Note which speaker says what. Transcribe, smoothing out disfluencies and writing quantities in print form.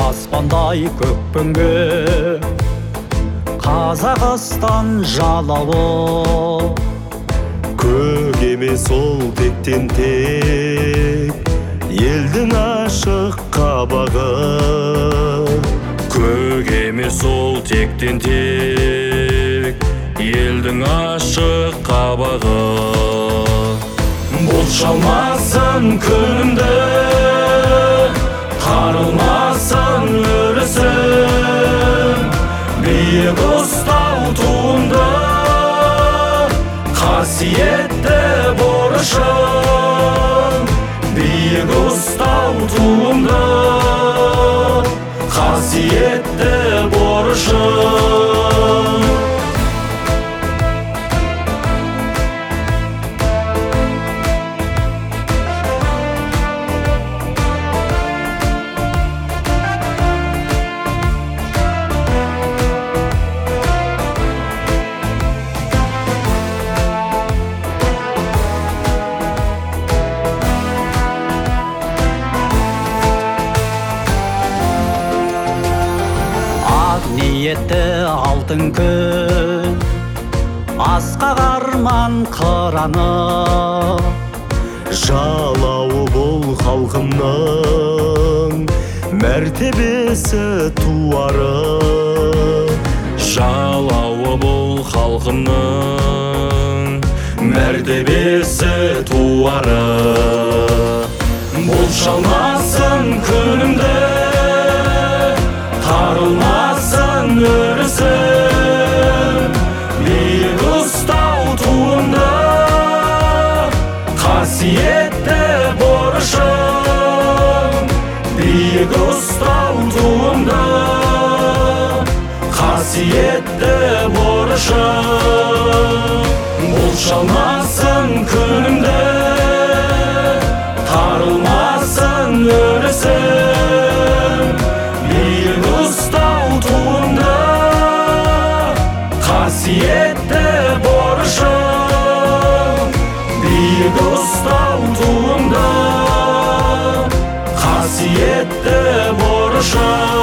Speaker 1: аспандай көкпеңбек Қазақстан жалауы.
Speaker 2: Көк емес ол тектен тек елдің ашық қабағы.
Speaker 3: Көк емес ол тектен тек елдің ашық қабағы.
Speaker 2: Болшалмасын күнімді, тарылмасын өрісім, биік ұстау туымды, қасиетті борышым. Биік ұстау туымды, қасиетті борышым.
Speaker 1: Ниетті алтын күн, асқақ арман қыраны.
Speaker 2: Жалауы бұл халқымның, мәртебесі туары.
Speaker 3: Жалауы бұл халқымның,
Speaker 2: мәртебесі туары. Болшалмасын күнімді, тарылмасын өрісім, биік ұстау туымды, қасиетті борышым. Биік ұстау туымды, қасиетті борышым. Болшалмасын күнімді, тарылмасын өрісім, биік ұстау туымды, қасиетті борышым. Биік ұстау туымды, қасиетті борышым.